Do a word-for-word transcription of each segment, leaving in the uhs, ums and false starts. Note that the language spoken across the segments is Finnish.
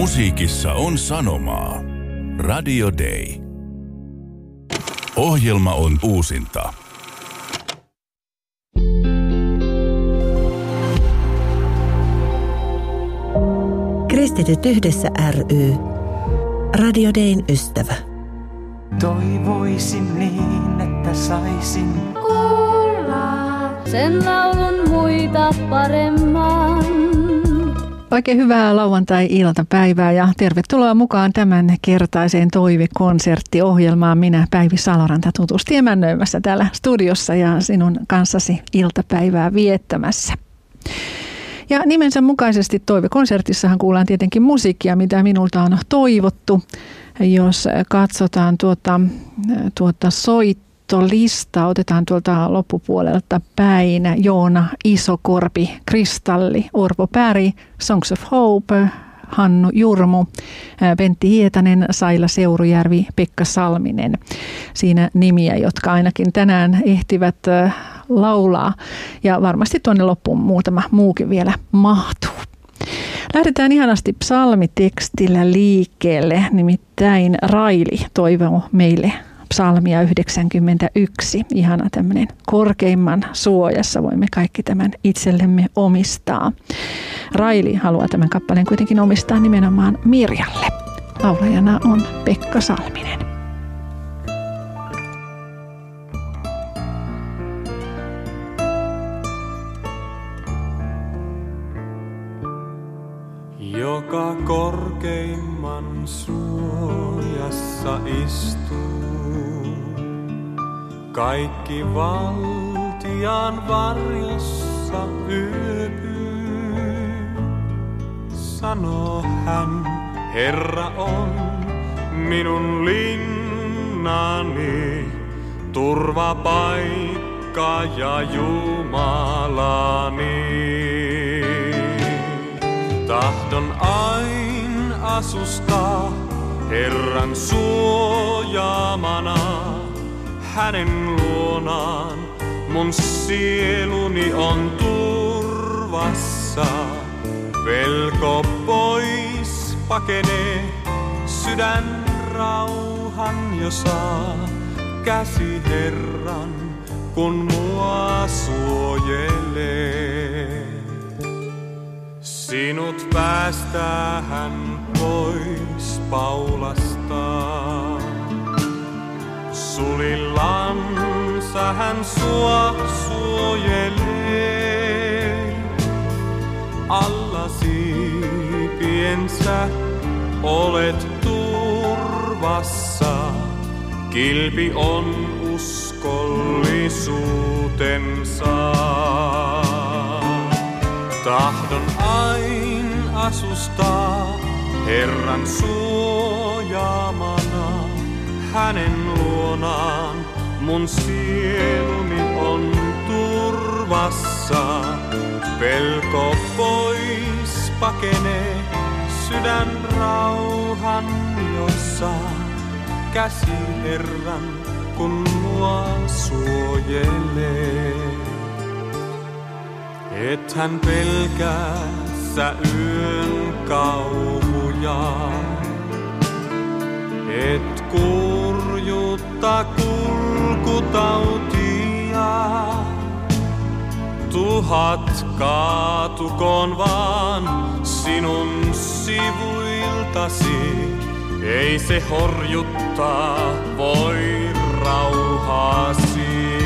Musiikissa on sanomaa. Radio Day. Ohjelma on uusinta. Kristityt yhdessä ry. Radio Dayn ystävä. Toivoisin niin, että saisin kuulla sen laulun muita paremman. Oikein hyvää lauantai-iltapäivää ja tervetuloa mukaan tämän kertaiseen toivekonserttiohjelmaan. Minä Päivi Saloranta tutusti emännöimässä täällä studiossa ja sinun kanssasi iltapäivää viettämässä. Ja nimensä mukaisesti toivekonsertissahan kuullaan tietenkin musiikkia, mitä minulta on toivottu. Jos katsotaan tuota, tuota soittolista, otetaan tuolta loppupuolelta päin Joona Isokorpi, Kristalli, Orvo Päri, Songs of Hope, Hannu Jurmu, Pentti Hietanen, Saila Seurujärvi, Pekka Salminen. Siinä nimiä, jotka ainakin tänään ehtivät laulaa ja varmasti tuonne loppuun muutama muukin vielä mahtuu. Lähdetään ihanasti psalmitekstillä liikkeelle, nimittäin Raili toivoo meille psalmia yhdeksänkymmentäyksi. Ihana tämmöinen korkeimman suojassa, voimme kaikki tämän itsellemme omistaa. Raili haluaa tämän kappaleen kuitenkin omistaa nimenomaan Mirjalle. Laulajana on Pekka Salminen. joka korkeimman suojassa istuu. Kaikki valtian varjossa yöpyy. Sanoo hän, Herra on minun linnani, turvapaikka ja Jumalani. Tahdon ain asustaa Herran suojaamana, hänen luonaan mun sieluni on turvassa. Pelko pois pakenee, sydän rauhan jo saa, käsi Herran kun mua suojelee. Sinut päästää hän pois paulastaan. Sulillansa hän sua suojelee. Alla siipiensä olet turvassa. Kilpi on uskollisuutensa. Tahdon ain asustaa Herran suojaamana, hänen luonaan mun sieluni on turvassa. Pelko pois pakenee, sydän rauhan jo saa, käsi Herran kun mua suojelee. Et hän pelkää sä yön kauhuja, et kurjuutta kulkutautia. Tuhat kaatukoon vaan sinun sivuiltasi, ei se horjuttaa voi rauhasi.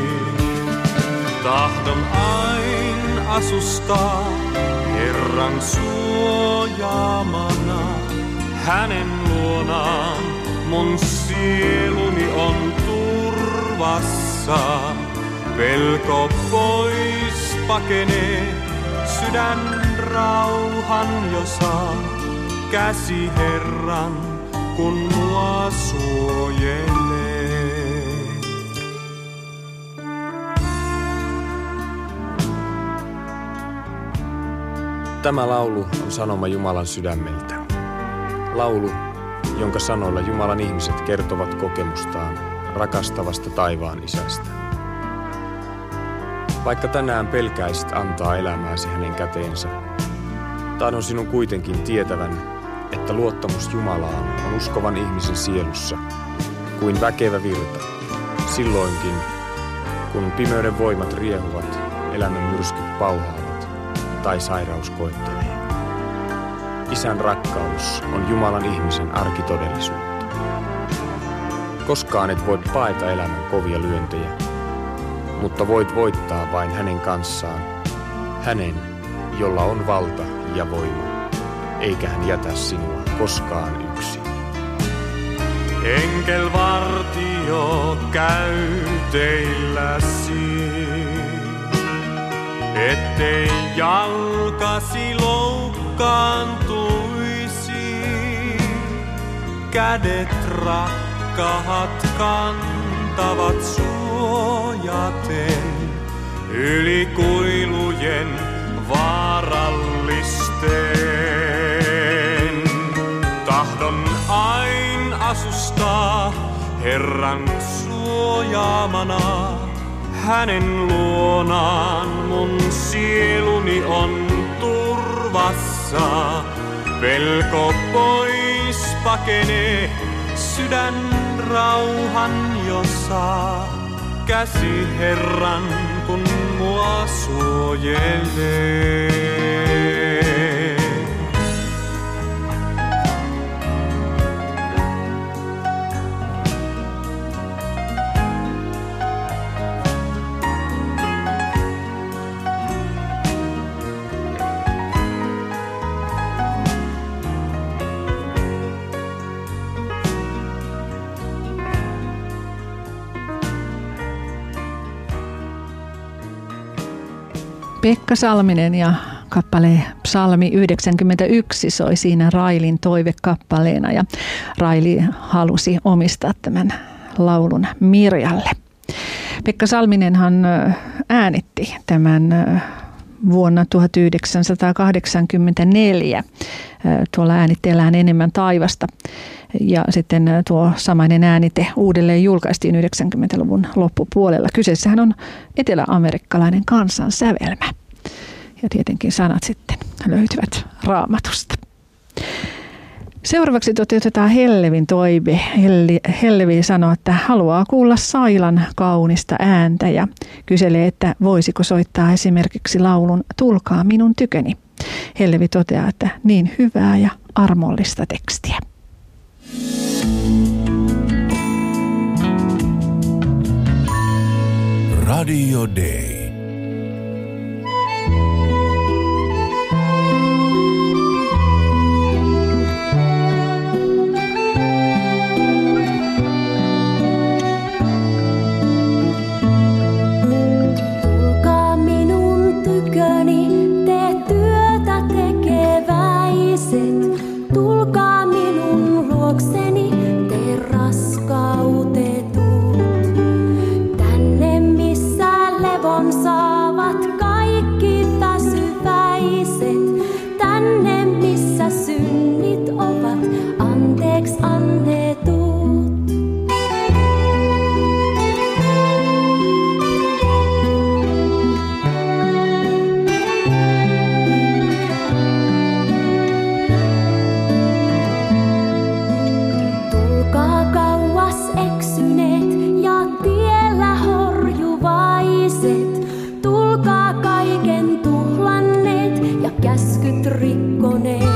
Tahdon ain asustaa Herran suojaamana, hänen luonaan mun sieluni on turvassa. Pelko pois pakenee, sydän rauhan jo saa, käsi Herran kun mua suojelee. Tämä laulu on sanoma Jumalan sydämeltä. Laulu, jonka sanoilla Jumalan ihmiset kertovat kokemustaan rakastavasta taivaan isästä. Vaikka tänään pelkäisit antaa elämääsi hänen käteensä, tahdon sinun kuitenkin tietävän, että luottamus Jumalaan on uskovan ihmisen sielussa kuin väkevä virta, silloinkin kun pimeyden voimat riehuvat, elämän myrskyt pauhaavat tai sairaus koettelee. Isän rakkaus on Jumalan ihmisen arkitodellisuutta. Koskaan et voi paeta elämän kovia lyöntejä, mutta voit voittaa vain hänen kanssaan, hänen, jolla on valta ja voima, eikä hän jätä sinua koskaan yksin. Enkelvartio käy teilläsi, ettei jalkasi loukkaantuisi. Kädet rakkaat kantavat suojaten yli kuilujen vaarallisten. Tahdon ain asustaa Herran suojaamana. Hänen luonaan mun sieluni on turvassa. Pelko pois pakenee, sydän rauhan jo saa. Käsi Herran kun mua suojelee. Pekka Salminen ja kappale Psalmi yhdeksänkymmentäyksi soi siinä Railin toivekappaleena ja Raili halusi omistaa tämän laulun Mirjalle. Pekka Salminenhan äänitti tämän vuonna tuhatyhdeksänsataakahdeksankymmentäneljä tuolla äänitteellään Enemmän taivasta. Ja sitten tuo samainen äänite uudelleen julkaistiin yhdeksänkymmentäluvun loppupuolella. Kyseessähän on eteläamerikkalainen kansansävelmä. Ja tietenkin sanat sitten löytyvät Raamatusta. Seuraavaksi toteutetaan Hellevin toive. Hellevi sanoo, että haluaa kuulla Sailan kaunista ääntä ja kyselee, että voisiko soittaa esimerkiksi laulun Tulkaa minun tyköni. Hellevi toteaa, että niin hyvää ja armollista tekstiä. Radio Day. Tulkaa minun tyköni, te työtä tekeväiset. Tulkaa minun luokseni, te raskautetut. Tänne missä levon saavat kaikki väsyväiset. Tänne missä synnit ovat anteeksi annetut. Tulkaa kauas eksyneet ja tiellä horjuvaiset. Tulkaa kaiken tuhlanneet ja käskyt rikkoneet.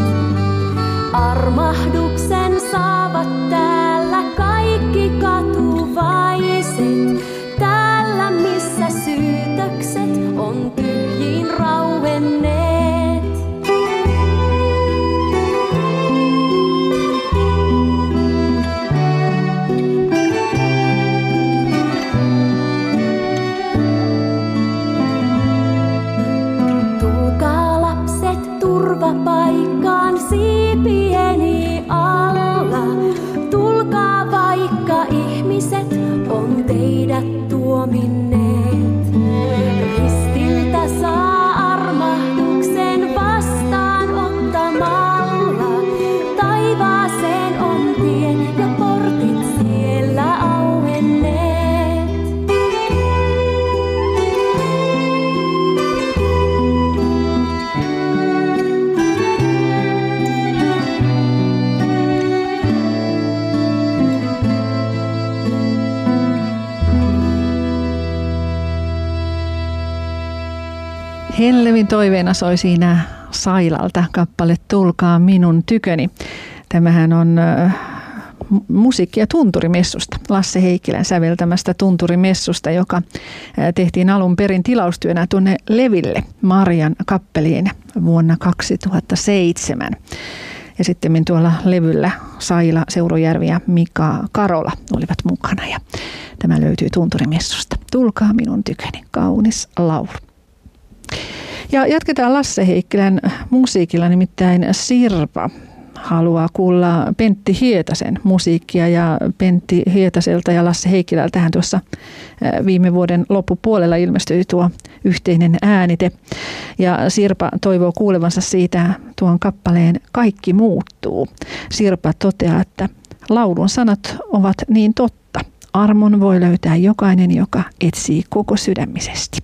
Armahduksen saavat täällä kaikki katuvaiset. Täällä missä syytökset on tyhjiin rauenneet. Tulkaa lapset turvapaikkaan siipieni alla. Tulkaa vaikka ihmiset on teidät tuominneet. Ristiltä saa armahduksen vastaanottamalla. Taivaaseen on tie ja portit siellä auenneet. Hellevin toiveena soi siinä Sailalta kappale Tulkaa minun tyköni. Tämähän on musiikkia tunturimessusta, Lasse Heikkilän säveltämästä tunturimessusta, joka tehtiin alun perin tilaustyönä tuonne Leville Marjan kappeliin vuonna kaksituhattaseitsemän. Ja sitten tuolla levyllä Saila Seurujärvi ja Mika Karola olivat mukana ja tämä löytyy tunturimessusta. Tulkaa minun tyköni, kaunis laulu. Ja jatketaan Lasse Heikkilän musiikilla, nimittäin Sirpa haluaa kuulla Pentti Hietasen musiikkia ja Pentti Hietaselta ja Lasse Heikkilältähän tuossa viime vuoden loppupuolella ilmestyi tuo yhteinen äänite. Ja Sirpa toivoo kuulevansa siitä tuon kappaleen Kaikki muuttuu. Sirpa toteaa, että laulun sanat ovat niin totta. Armon voi löytää jokainen, joka etsii koko sydämisesti.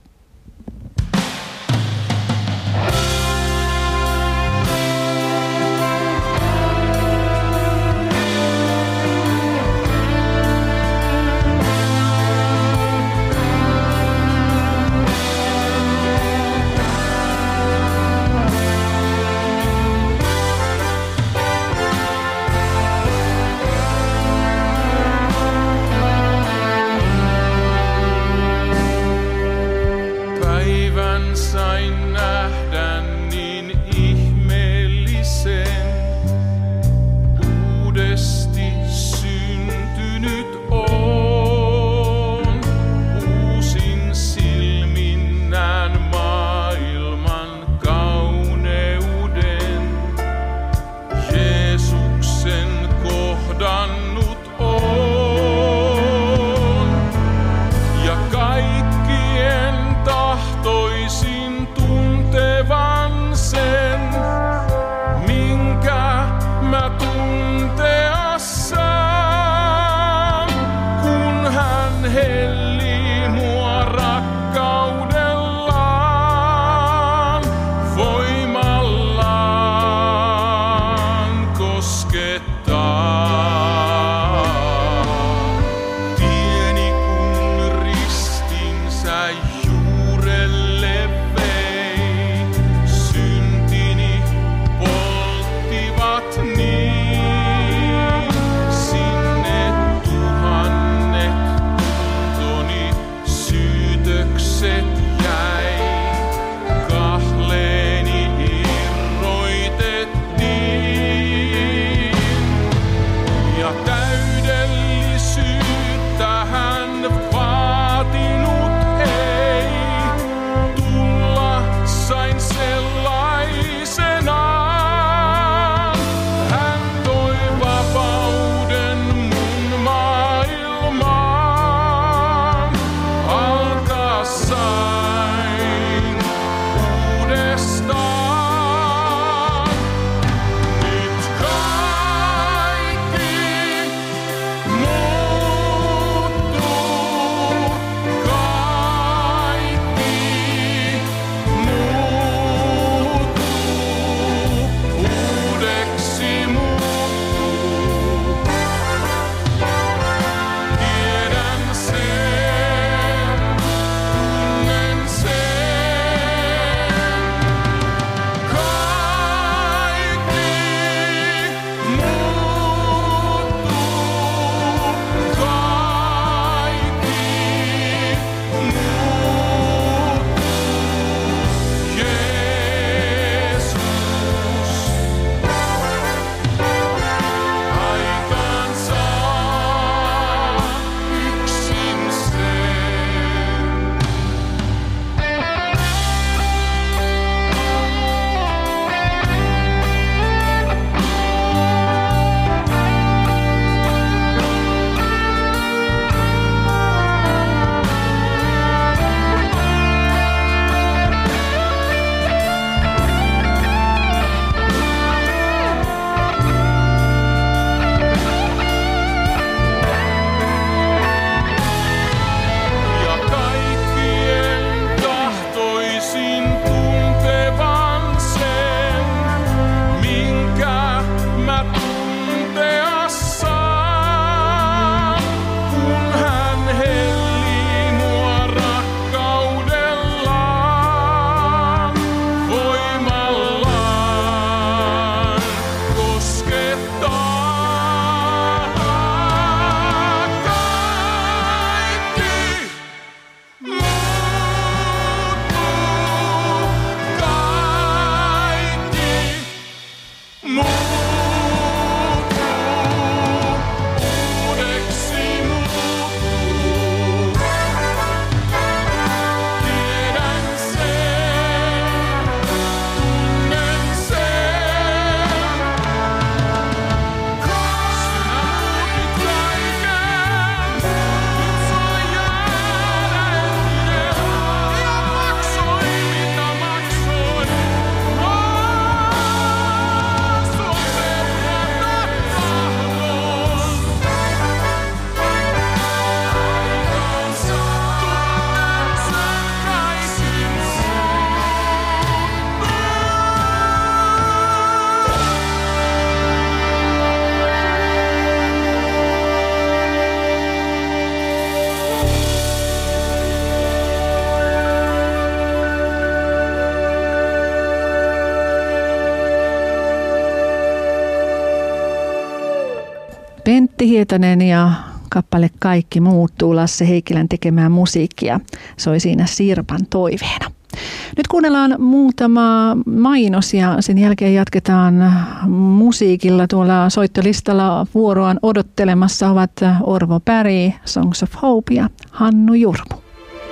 Pentti Hietanen ja kappale Kaikki muuttuu, Lasse Heikkilän tekemää musiikkia soi siinä Sirpan toiveena. Nyt kuunnellaan muutama mainos ja sen jälkeen jatketaan musiikilla. Tuolla soittolistalla vuoroaan odottelemassa ovat Orvo Päri, Songs of Hope ja Hannu Jurmu.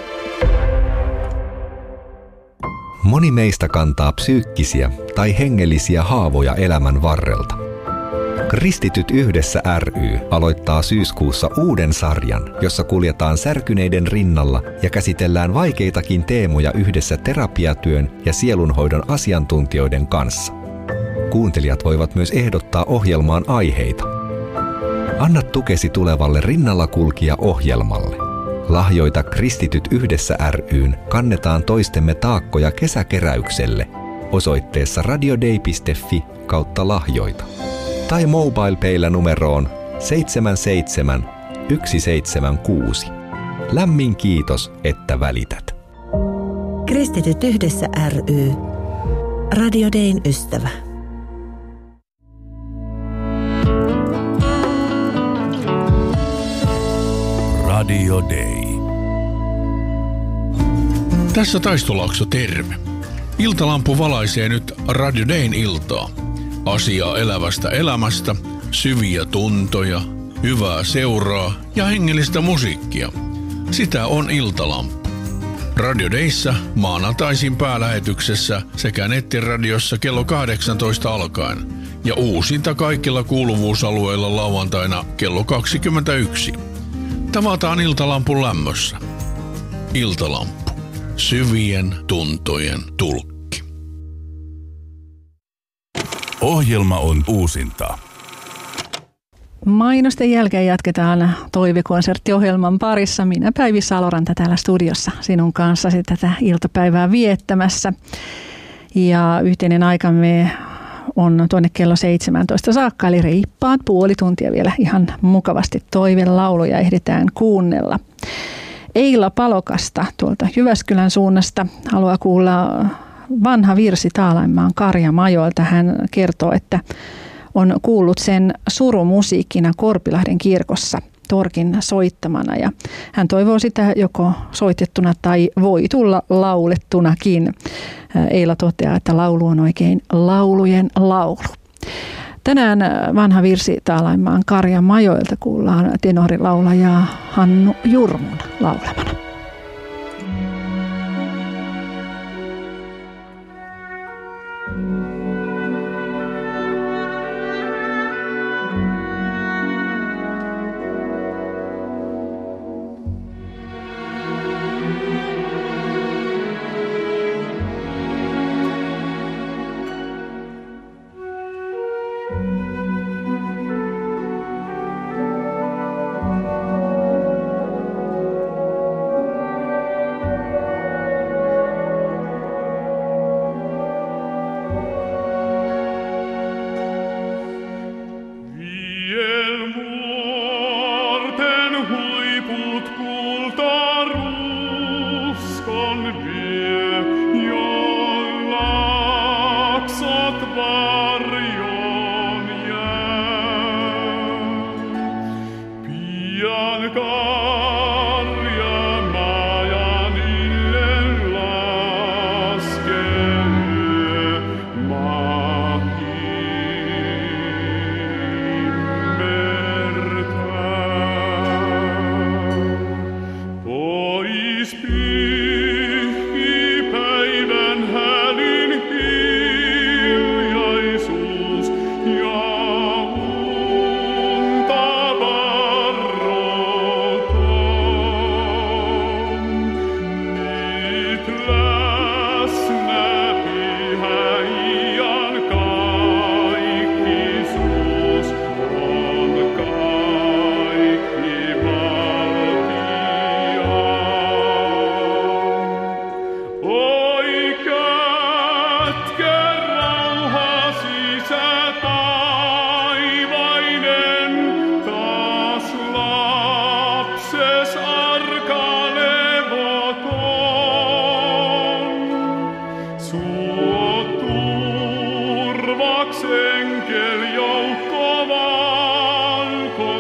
Moni meistä kantaa psyykkisiä tai hengellisiä haavoja elämän varrelta. Kristityt yhdessä ry aloittaa syyskuussa uuden sarjan, jossa kuljetaan särkyneiden rinnalla ja käsitellään vaikeitakin teemoja yhdessä terapiatyön ja sielunhoidon asiantuntijoiden kanssa. Kuuntelijat voivat myös ehdottaa ohjelmaan aiheita. Anna tukesi tulevalle Rinnallakulkija-ohjelmalle. Lahjoita Kristityt yhdessä ry:n Kannetaan toistemme taakkoja kesäkeräykselle osoitteessa radiodei piste fi kautta lahjoita. Tai MobilePaylla numeroon seitsemän seitsemän yksi seitsemän kuusi. Lämmin kiitos, että välität. Kristityt yhdessä ry. Radio Dayn ystävä. Radio Day. Tässä Taistolaakso, terve. Iltalampu valaisee nyt Radio Dayn iltaa. Asiaa elävästä elämästä, syviä tuntoja, hyvää seuraa ja hengellistä musiikkia. Sitä on Iltalampu. Radio Dayssä maanantaisin päälähetyksessä sekä nettiradiossa kello kahdeksantoista alkaen ja uusinta kaikilla kuuluvuusalueilla lauantaina kello kaksikymmentäyksi. Tavataan Iltalampun lämmössä. Iltalampu. Syvien tuntojen tulkki. Ohjelma on uusinta. Mainosten jälkeen jatketaan toivekonserttiohjelman parissa. Minä Päivi Saloranta täällä studiossa sinun kanssasi tätä iltapäivää viettämässä. Ja yhteinen aikamme on tuonne kello seitsemäntoista saakka, eli reippaat puoli tuntia vielä ihan mukavasti toivelauluja ehditään kuunnella. Eila Palokasta tuolta Jyväskylän suunnasta haluaa kuulla vanha virsi Taalaimaan Karjamajoilta. Hän kertoo, että on kuullut sen surumusiikkina Korpilahden kirkossa Torkin soittamana. Ja hän toivoo sitä joko soitettuna tai voi tulla laulettunakin. Eila toteaa, että laulu on oikein laulujen laulu. Tänään vanha virsi Taalaimaan Karjamajoilta kuullaan tenorilaulaja Hannu Jurmun laulamana. Enkel joukko valko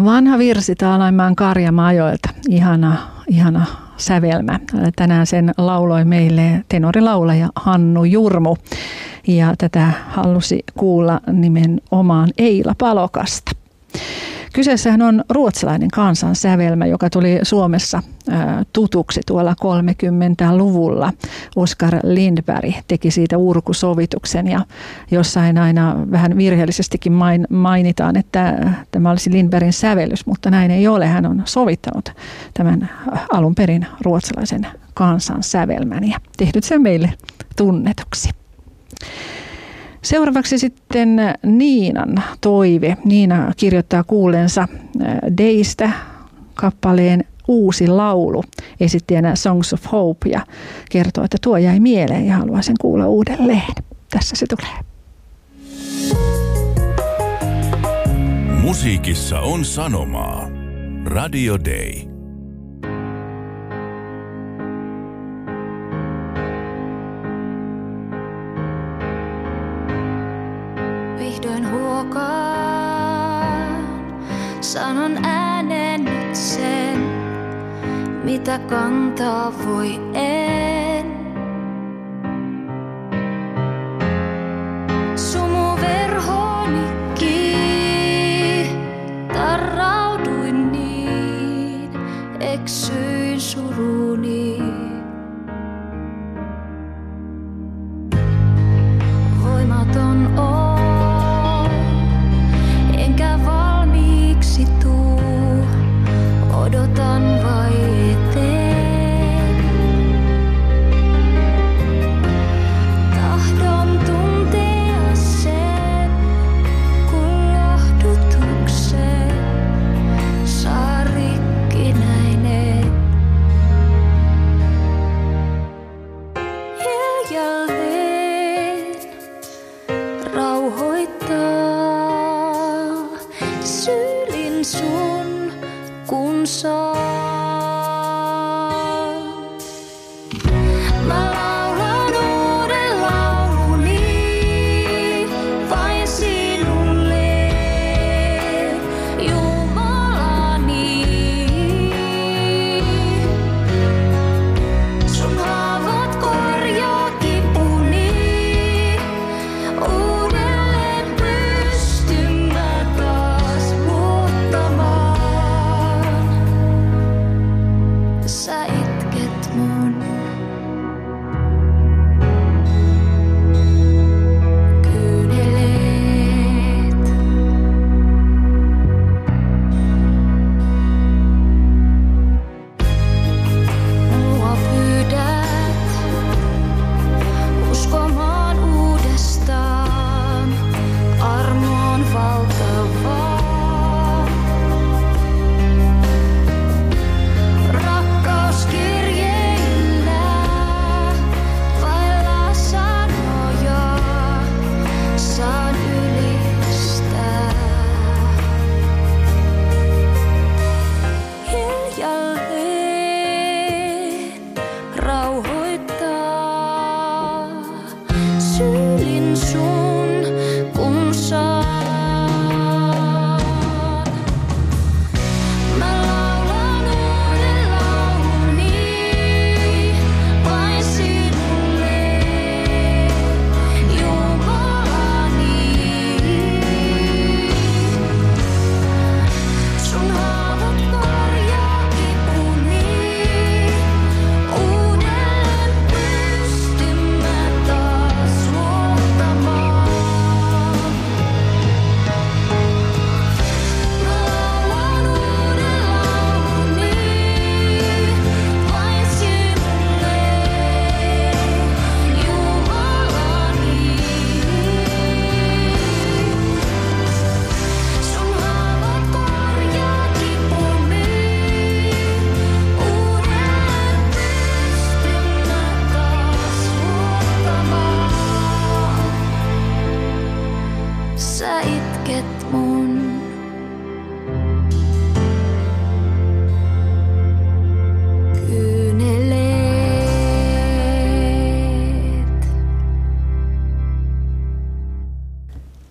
Vanha virsi Taalaimaan Karjamajoilta. Ihana, ihana sävelmä. Tänään sen lauloi meille tenorilaulaja Hannu Jurmu. Ja tätä halusi kuulla nimenomaan Eila Palokasta. Kyseessähän on ruotsalainen kansansävelmä, joka tuli Suomessa tutuksi tuolla kolmekymmentäluvulla. Oskar Lindberg teki siitä urkusovituksen ja jossain aina vähän virheellisestikin mainitaan, että tämä olisi Lindbergin sävellys, mutta näin ei ole. Hän on sovittanut tämän alun perin ruotsalaisen kansansävelmän ja tehnyt sen meille tunnetuksi. Seuraavaksi sitten Niinan toive. Niina kirjoittaa kuullensa Deistä kappaleen Uusi laulu esittäjänä Songs of Hope ja kertoo, että tuo jäi mieleen ja haluaa sen kuulla uudelleen. Tässä se tulee. Musiikissa on sanomaa. Radio Day. Vihdoin huokaan, sanon ääneen nyt sen, mitä kantaa voi en. Sumuverhoni tarrauduin niin, eksyin suruni. Voimaton on. Odotan vai eteen. Tahdon tuntea sen, kun lohdutuksen saa rikkinäinen. Hiljalleen rauhoittaa syylin sun. Kun saan, mä laulan uuden lauluni vain sinulle, Jumalani. Sun haavat korjaa kipuni, uudelleen pystyn mä taas luottamaan. Sä itket mun. Kyyneleet. Mua pyydät uskomaan uudestaan, armo on valtavaa. Uuden pystyn mä taas luottamaan.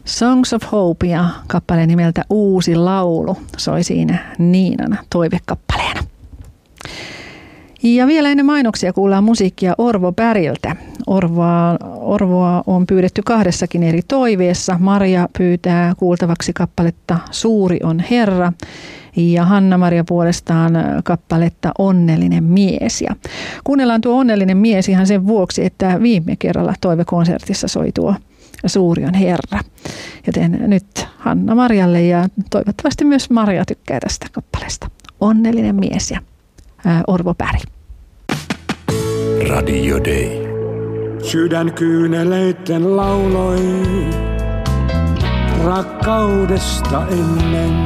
Songs of Hope ja kappaleen nimeltä Uusi laulu soi siinä Niinan toivekappaleena. Ja vielä ennen mainoksia kuullaan musiikkia Orvo Bergiltä. Orvoa, Orvoa on pyydetty kahdessakin eri toiveessa. Maria pyytää kuultavaksi kappaletta Suuri on Herra ja Hanna-Maria puolestaan kappaletta Onnellinen mies. Ja kuunnellaan tuo Onnellinen mies ihan sen vuoksi, että viime kerralla toivekonsertissa soi tuo Suuri on Herra. Joten nyt Hanna-Marialle ja toivottavasti myös Maria tykkää tästä kappaleesta. Onnellinen mies ja ää, Orvo Berg. Radio Day. Sydän kyyneleitten lauloi rakkaudesta ennen.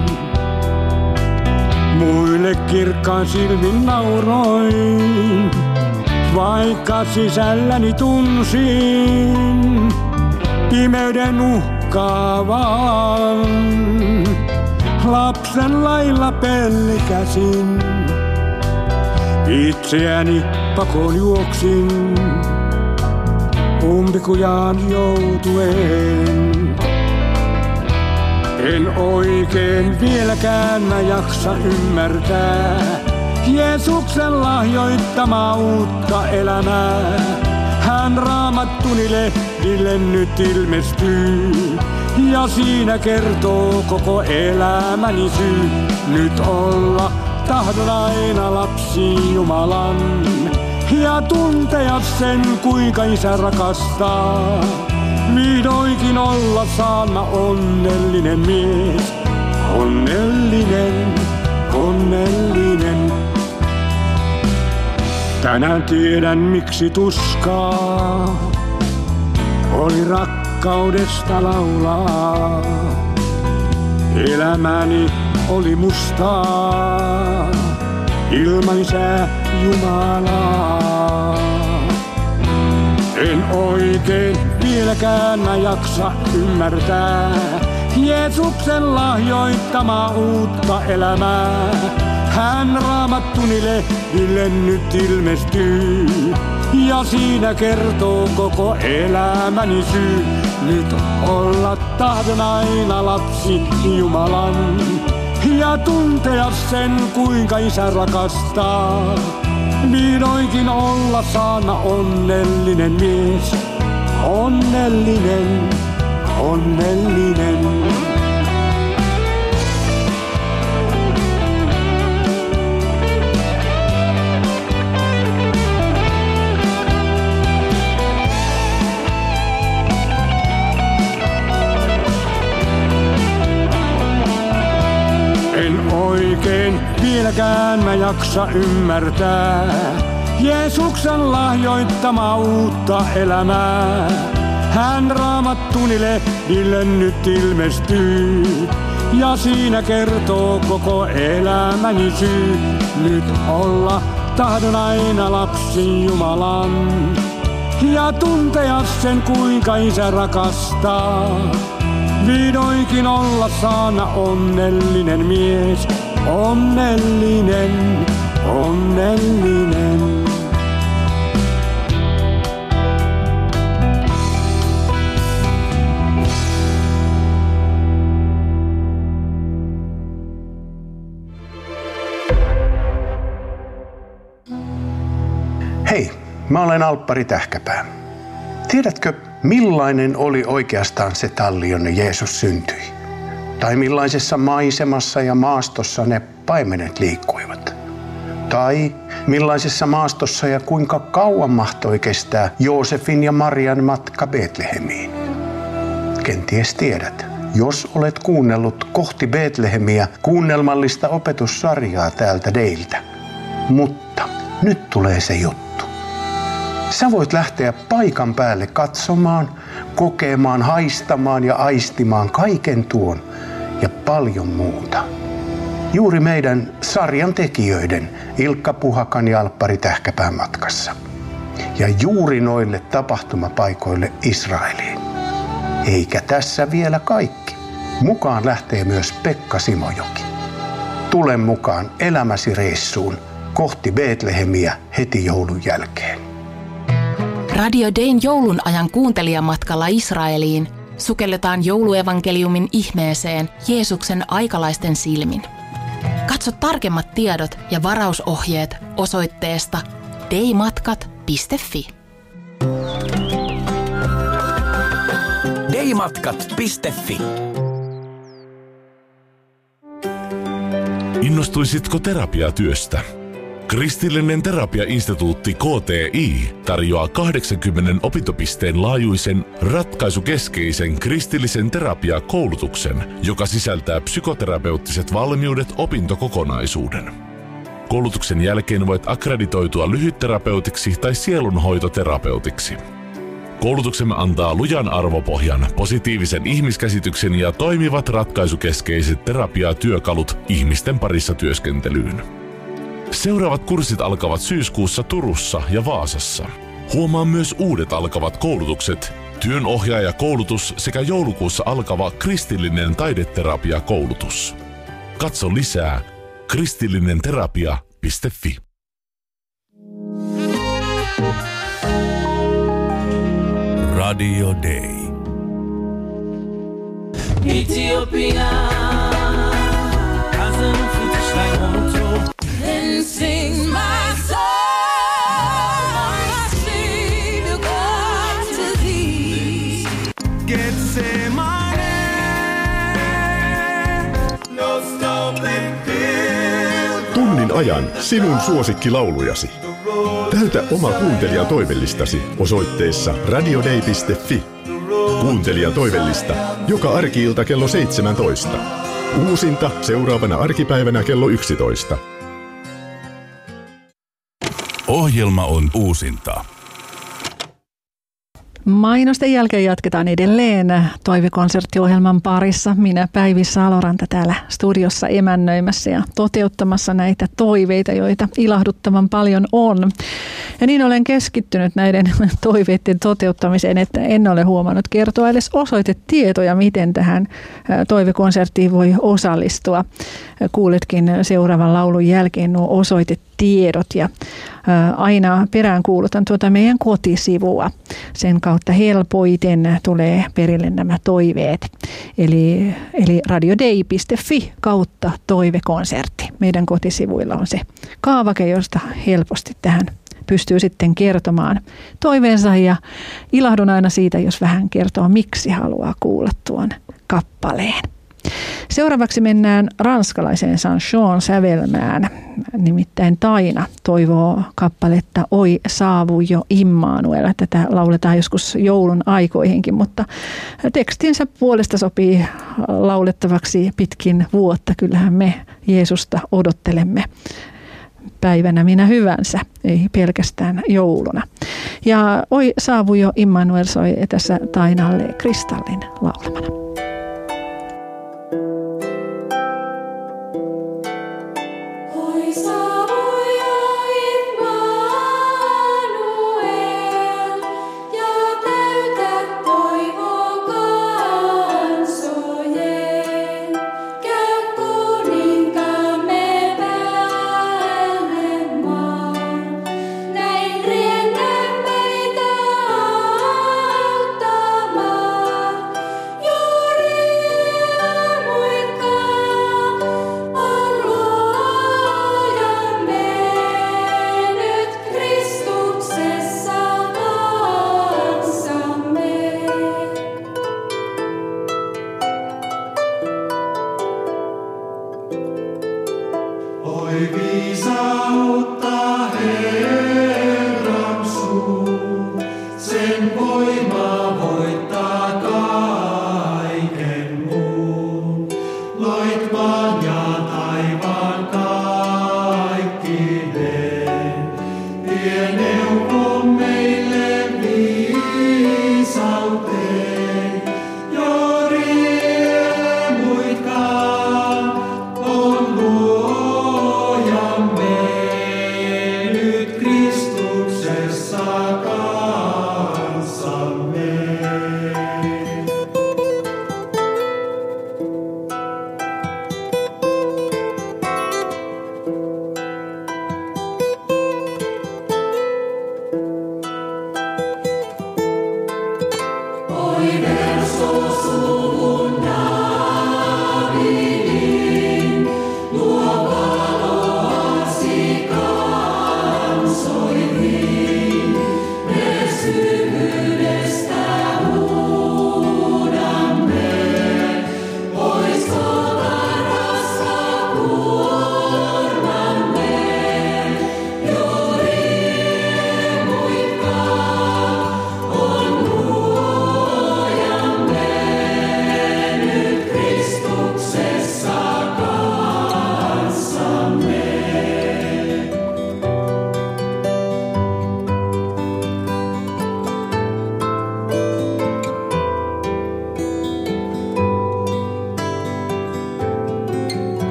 Muille kirkkaan silmin nauroin, vaikka sisälläni tunsin pimeyden uhkaavan. Lapsen lailla pelkäsin, itseäni pakoon juoksin, umpikujaan joutuen. En oikein vieläkään mä jaksa ymmärtää Jeesuksen lahjoittamaa uutta elämää. Hän Raamattuni lehdille nyt ilmestyy ja siinä kertoo koko elämäni syy. Nyt olla tahdon aina lapsi Jumalan ja tuntea sen kuinka isä rakastaa. Vihdoinkin olla saan mä onnellinen mies, onnellinen, onnellinen. Tänään tiedän miksi tuskaa oli rakkaudesta laulaa. Elämäni oli mustaa ilman isää Jumalaa. En oikein vieläkään mä jaksa ymmärtää Jeesuksen lahjoittamaa uutta elämää. Hän Raamattuni lehdille nyt ilmestyy ja siinä kertoo koko elämäni syy. Nyt olla tahdon aina lapsi Jumalan ja tuntea sen kuinka isä rakastaa. Vihdoinkin olla saana onnellinen mies, onnellinen, onnellinen. En oikein vieläkään mä jaksa ymmärtää Jeesuksen lahjoittamaa uutta elämää. Hän Raamattuni lehdille nyt ilmestyy ja siinä kertoo koko elämäni syy. Nyt olla tahdon aina lapsi Jumalan ja tuntea sen kuinka isä rakastaa. Vihdoinkin olla saana onnellinen mies, onnellinen, onnellinen. Hei, mä olen Alppari Tähkäpää. Tiedätkö, millainen oli oikeastaan se talli, jonne Jeesus syntyi? Tai millaisessa maisemassa ja maastossa ne paimenet liikkuivat? Tai millaisessa maastossa ja kuinka kauan mahtoi kestää Joosefin ja Marian matka Betlehemiin? Kenties tiedät, jos olet kuunnellut Kohti Betlehemiä kuunnelmallista opetussarjaa täältä Deiltä. Mutta nyt tulee se juttu. Sä voit lähteä paikan päälle katsomaan, kokemaan, haistamaan ja aistimaan kaiken tuon ja paljon muuta. Juuri meidän sarjan tekijöiden Ilkka Puhakan ja Alppari Tähkäpään matkassa. Ja juuri noille tapahtumapaikoille Israeliin. Eikä tässä vielä kaikki. Mukaan lähtee myös Pekka Simojoki. Tule mukaan elämäsi reissuun kohti Betlehemiä heti joulun jälkeen. Radio Dayn joulun ajan kuuntelijamatkalla Israeliin sukelletaan jouluevankeliumin ihmeeseen Jeesuksen aikalaisten silmin. Katso tarkemmat tiedot ja varausohjeet osoitteesta deimatkat piste fi. deimatkat piste fi. Innostuisitko terapiatyöstä? Kristillinen terapiainstituutti K T I tarjoaa kahdeksankymmentä opintopisteen laajuisen ratkaisukeskeisen kristillisen terapiakoulutuksen, joka sisältää psykoterapeuttiset valmiudet opintokokonaisuuden. Koulutuksen jälkeen voit akkreditoitua lyhytterapeutiksi tai sielunhoitoterapeutiksi. Koulutuksemme antaa lujan arvopohjan, positiivisen ihmiskäsityksen ja toimivat ratkaisukeskeiset terapiatyökalut ihmisten parissa työskentelyyn. Seuraavat kurssit alkavat syyskuussa Turussa ja Vaasassa. Huomaa myös uudet alkavat koulutukset, työnohjaajakoulutus sekä joulukuussa alkava kristillinen taideterapiakoulutus. Katso lisää kristillinenterapia piste fi. Radio Day. Ethiopia, then sing my song, my Savior God to thee. Getsemane, no stopping hill. Tunnin ajan sinun suosikkilaulujasi. Täytä oma kuuntelijan toivellistasi osoitteessa radiodei piste fi. Kuuntelijan toivellista joka arki-ilta kello seitsemäntoista. Uusinta seuraavana arkipäivänä kello yksitoista. Ohjelma on uusinta. Mainosten jälkeen jatketaan edelleen toivekonserttiohjelman parissa. Minä Päivi Saloranta täällä studiossa emännöimässä ja toteuttamassa näitä toiveita, joita ilahduttavan paljon on. Ja niin olen keskittynyt näiden toiveiden toteuttamiseen, että en ole huomannut kertoa edes osoitetietoja, miten tähän toivekonserttiin voi osallistua. Kuuletkin seuraavan laulun jälkeen nuo osoitetiedot ja aina peräänkuulutan tuota meidän kotisivua. Sen kautta helpoiten tulee perille nämä toiveet. Eli, eli radiodei piste fi kautta toivekonsertti. Meidän kotisivuilla on se kaavake, josta helposti tähän pystyy sitten kertomaan toiveensa ja ilahdun aina siitä, jos vähän kertoo, miksi haluaa kuulla tuon kappaleen. Seuraavaksi mennään ranskalaiseen Sanchon sävelmään, nimittäin Taina toivoo kappaletta Oi saavu jo Immanuel. Tätä lauletaan joskus joulun aikoihinkin, mutta tekstinsä puolesta sopii laulettavaksi pitkin vuotta. Kyllähän me Jeesusta odottelemme päivänä minä hyvänsä, ei pelkästään jouluna. Ja Oi saavu jo Immanuel soi tässä Tainalle kristallin laulamana. You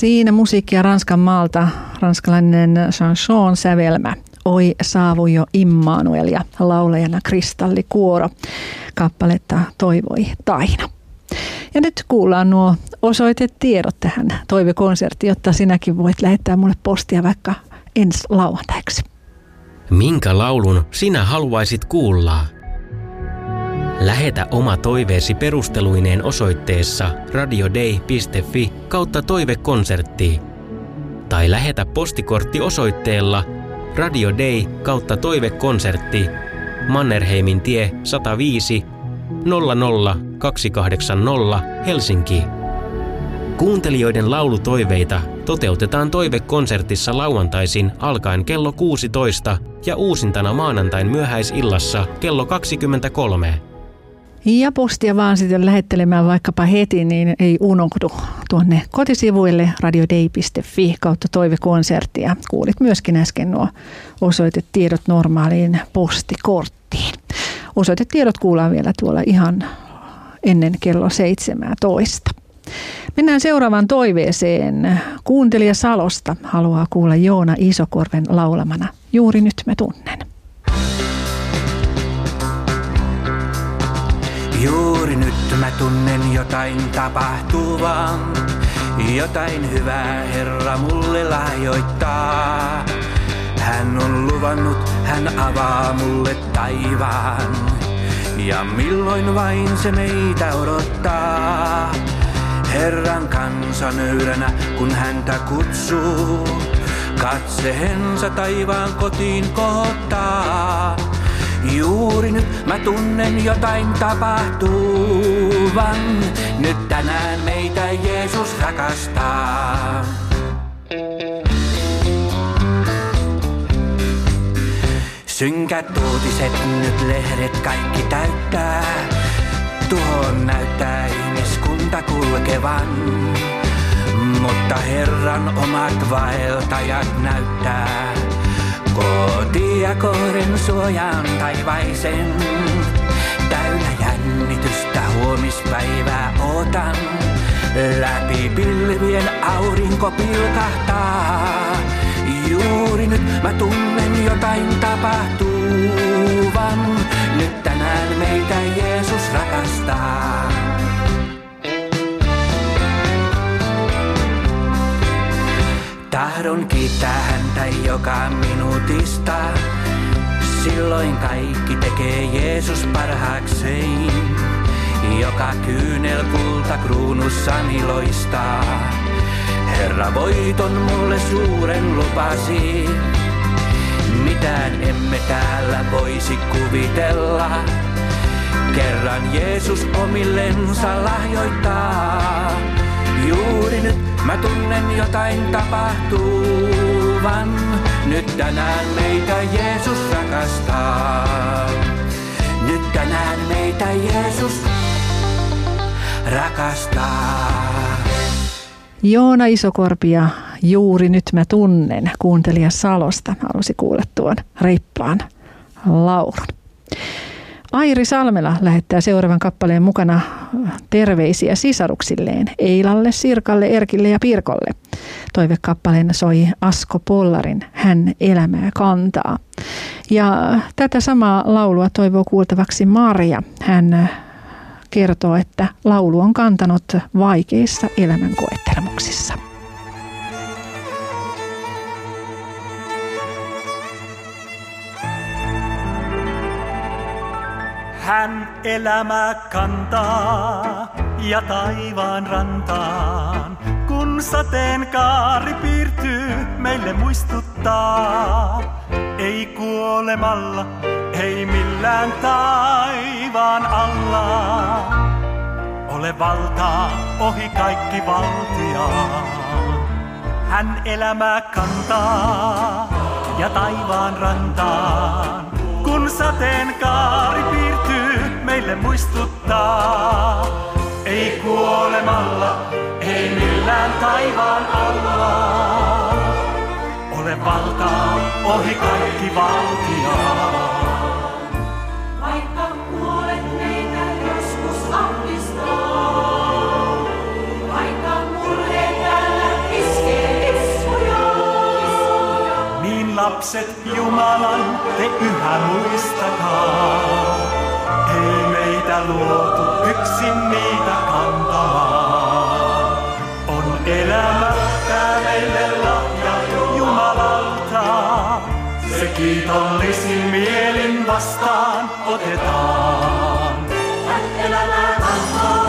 Siinä musiikkia Ranskan maalta, ranskalainen chanson sävelmä. Oi saavu jo Immanuel ja laulajana Kristallikuoro. Kappaletta toivoi Taina. Ja nyt kuullaan nuo osoitetiedot tähän toivekonserttiin, jotta sinäkin voit lähettää mulle postia vaikka ensi lauantaiksi. Minkä laulun sinä haluaisit kuulla? Lähetä oma toiveesi perusteluineen osoitteessa radiodei piste fi kautta toivekonsertti. Tai lähetä postikortti osoitteella radiodei kautta toivekonsertti Mannerheimin tie sata viisi nolla nolla kaksi kahdeksan nolla Helsinki. Kuuntelijoiden laulutoiveita toteutetaan toivekonsertissa lauantaisin alkaen kello kuusitoista ja uusintana maanantain myöhäisillassa kello kaksikymmentäkolme. Ja postia vaan sitten lähettelemään vaikkapa heti, niin ei unohdu tuonne kotisivuille radiodei piste fi kautta toivekonserttia. Kuulit myöskin äsken nuo osoitetiedot normaaliin postikorttiin. Osoitetiedot kuullaan vielä tuolla ihan ennen kello seitsemäntoista. Mennään seuraavaan toiveeseen. Kuuntelija Salosta haluaa kuulla Joona Isokorven laulamana Juuri nyt mä tunnen. Juuri nyt mä tunnen jotain tapahtuvan, jotain hyvää Herra mulle lahjoittaa. Hän on luvannut, hän avaa mulle taivaan, ja milloin vain se meitä odottaa. Herran kansa nöyränä, kun häntä kutsuu, katseensa taivaan kotiin kohottaa. Juuri nyt mä tunnen jotain tapahtuvan, nyt tänään meitä Jeesus rakastaa. Synkät uutiset nyt lehdet kaikki täyttää, tuohon näyttää ihmiskunta kulkevan. Mutta Herran omat vaeltajat näyttää kotia kohden suojaan taivaisen. Täynnä jännitystä huomispäivää ootan, läpi pilvien aurinko pilkahtaa. Juuri nyt mä tunnen jotain tapahtuvan, nyt tänään meitä Jeesus rakastaa. Tahdon kiittää häntä joka minuutista, silloin kaikki tekee Jeesus parhaakseen. Joka kyynel kulta kruunussani loistaa, Herra voiton mulle suuren lupasi. Mitään emme täällä voisi kuvitella, kerran Jeesus omillensa lahjoittaa. Juuri nyt mä tunnen jotain tapahtuvan, nyt tänään meitä Jeesus rakastaa. Nyt tänään meitä Jeesus rakastaa. Joona Isokorpi ja Juuri nyt mä tunnen, kuuntelija Salosta halusi kuulla tuon reippaan laulun. Airi Salmela lähettää seuraavan kappaleen mukana terveisiä sisaruksilleen Eilalle, Sirkalle, Erkille ja Pirkolle. Toivekappaleena soi Asko Pollarin Hän elämää kantaa. Ja tätä samaa laulua toivoo kuultavaksi Marja. Hän kertoo, että laulu on kantanut vaikeissa elämän koettelemuksissa. Hän elämää kantaa ja taivaan rantaan, kun sateenkaari piirtyy meille muistuttaa. Ei kuolemalla, ei millään taivaan alla, ole valtaa ohi kaikki valtiaan. Hän elämää kantaa ja taivaan rantaan, kun sateenkaari piirtyy meille muistuttaa. Ei kuolemalla, ei millään taivaan alla, ole valtaa ohi kaikki valtiaan. Vaikka kuolet meitä joskus ahdistaa, vaikka murheet täällä iskee. lapset Jumalan, te yhä muistakaa. Ei meitä luotu yksin niitä kantamaan. On elämä tää meille lahja Jumalalta. Se kiitollisin mielin vastaan otetaan. Hän elämää kantaa.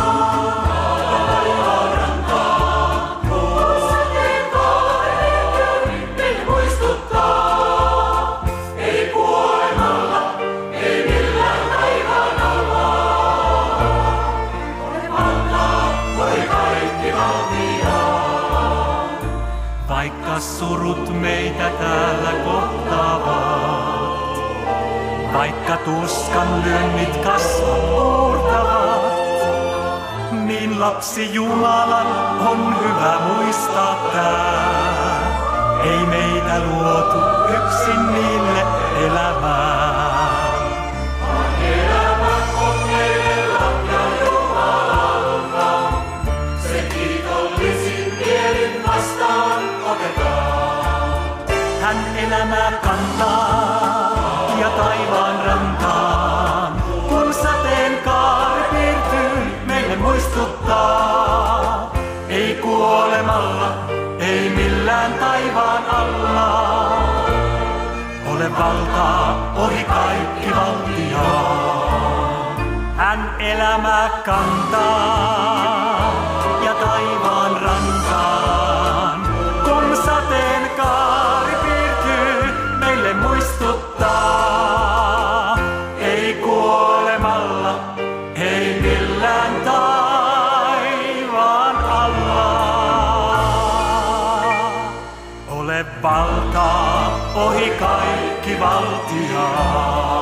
Vaikka surut meitä täällä kohtaavat, vaikka tuskan lyönnit kasvot uurtavat, niin lapsi Jumalan on hyvä muistaa tää. Ei meitä luotu yksin niille elämään. Elämä on meille lahja Jumalalta, se kiitollisin mielin vastaan otetaan. Hän elämää kantaa ja taivaan rantaan, kun sateenkaari piirtyy meille muistuttaa. Ei kuolemalla, ei millään taivaan alla, ole valtaa ohi kaikki valtiaa. Hän elämää kantaa ja taivaan rantaan, kun sateenkaari piirtyy meille muistuttaa. Ei kuolemalla, ei millään taivaan alla, ole valtaa ohi kaikki valtiaa.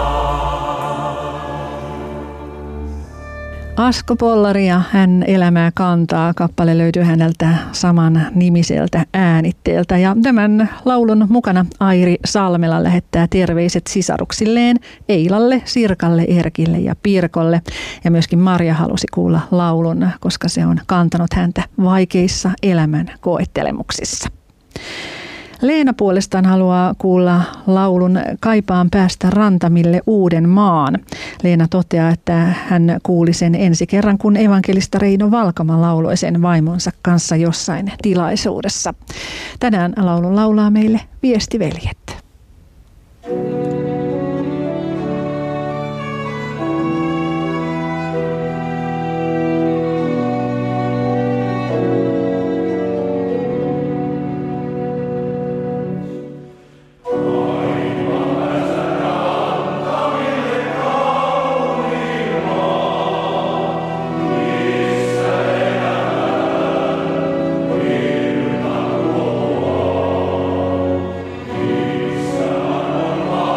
Asko Pollari ja Hän elämää kantaa. Kappale löytyy häneltä saman nimiseltä äänitteeltä. Ja tämän laulun mukana Airi Salmela lähettää terveiset sisaruksilleen Eilalle, Sirkalle, Erkille ja Pirkolle. Ja myöskin Marja halusi kuulla laulun, koska se on kantanut häntä vaikeissa elämän koettelemuksissa. Leena puolestaan haluaa kuulla laulun Kaipaan päästä rantamille uuden maan. Leena toteaa, että hän kuuli sen ensi kerran, kun evankelista Reino Valkama lauloi sen vaimonsa kanssa jossain tilaisuudessa. Tänään laulun laulaa meille Viestiveljet. Oh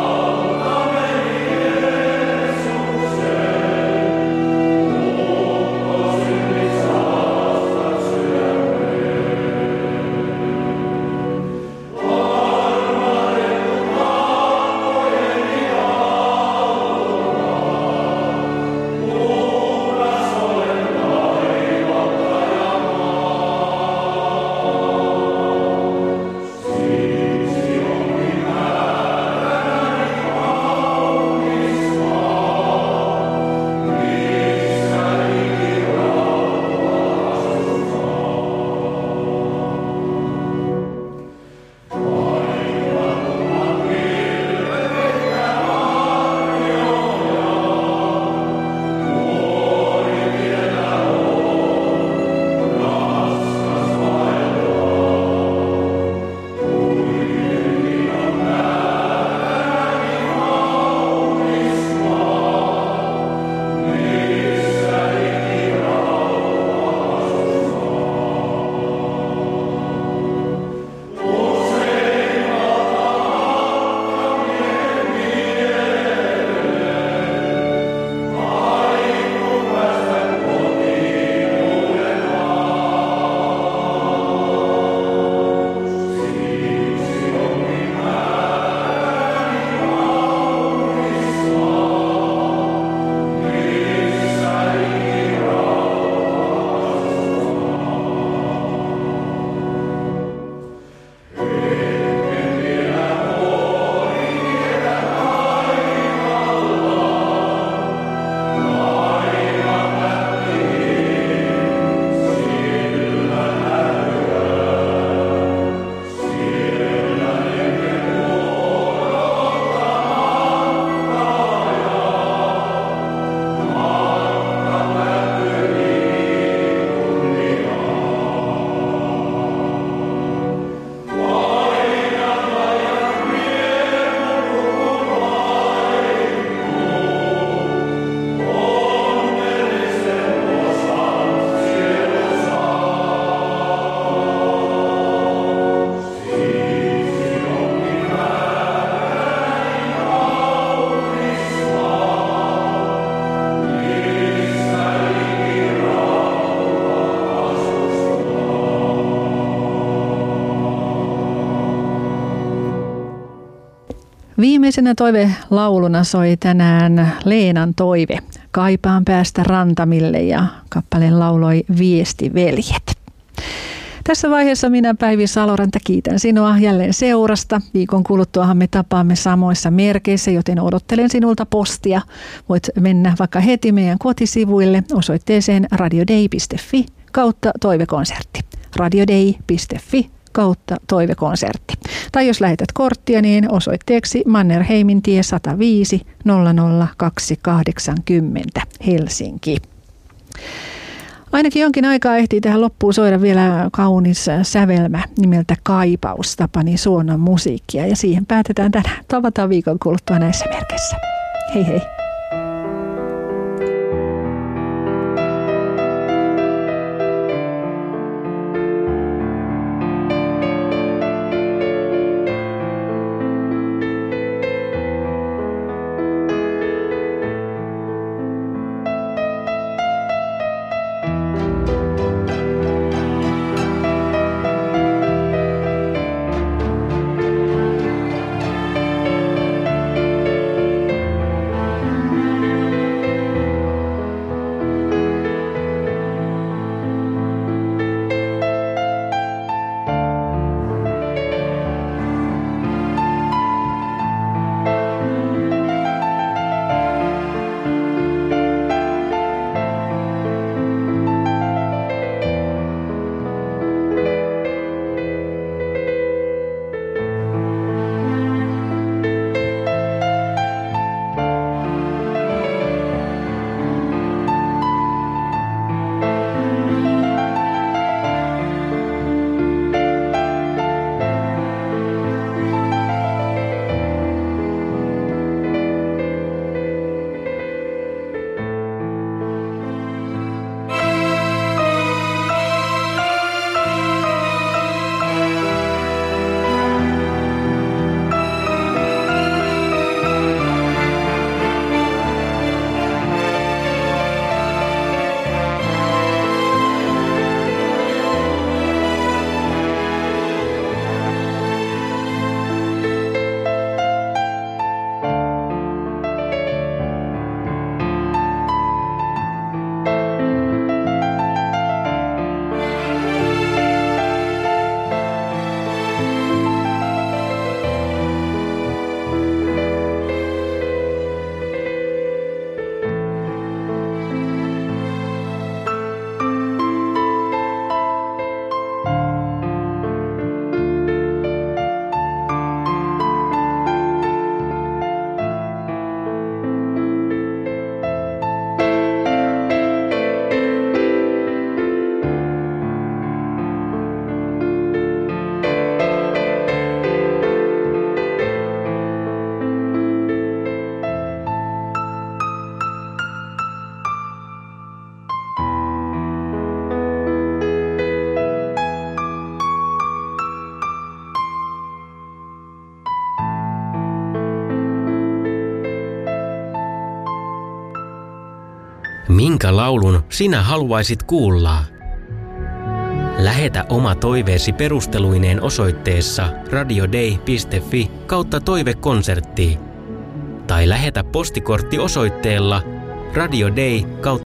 Viimeisenä toivelauluna soi tänään Leenan toive. Kaipaan päästä rantamille ja kappaleen lauloi Viestiveljet. Tässä vaiheessa minä Päivi Saloranta kiitän sinua jälleen seurasta. Viikon kuluttuahan me tapaamme samoissa merkeissä, joten odottelen sinulta postia. Voit mennä vaikka heti meidän kotisivuille osoitteeseen radiodei piste fi kautta toivekonsertti. radiodei piste fi kautta toivekonsertti. Tai jos lähetät korttia, niin osoitteeksi Mannerheimintie sata viisi nolla nolla kaksi kahdeksankymmentä Helsinki. Ainakin jonkin aikaa ehtii tähän loppuun soida vielä kaunis sävelmä nimeltä Kaipaus Tapani Suonon musiikkia ja siihen päätetään tänään. Tavataan viikon kuluttua näissä merkeissä. Hei hei! Minkä laulun sinä haluaisit kuulla? Lähetä oma toiveesi perusteluineen osoitteessa radiodei piste fi kautta toivekonsertti. Tai lähetä postikortti osoitteella radiodei